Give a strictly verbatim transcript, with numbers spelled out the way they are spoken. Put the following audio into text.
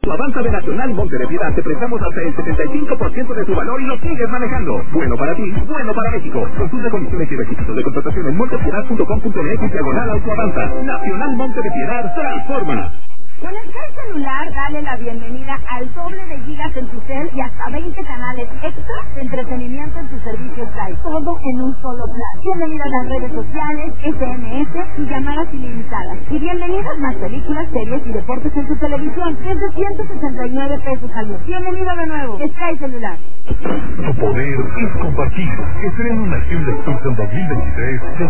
Avanza de Nacional Monte de Piedad, te prestamos hasta el setenta y cinco por ciento de tu valor y lo sigues manejando. Bueno para ti, bueno para México. Consulta condiciones y requisitos de contratación en montepiedad punto com punto m x diagonal autoavanza. Nacional Monte de Piedad transforma. Con el Sky celular, dale la bienvenida al doble de gigas en tu cel y hasta veinte canales extras de entretenimiento en tu servicio Sky. Todo en un solo plan. Bienvenida a las redes sociales, S M S y llamadas ilimitadas. Y bienvenidas más películas, series y deportes en tu televisión. Desde ciento sesenta y nueve pesos al mes. Bienvenido de nuevo. Sky celular. Tu poder es compartido. Estrena una acción de Tucson dos mil veintitrés.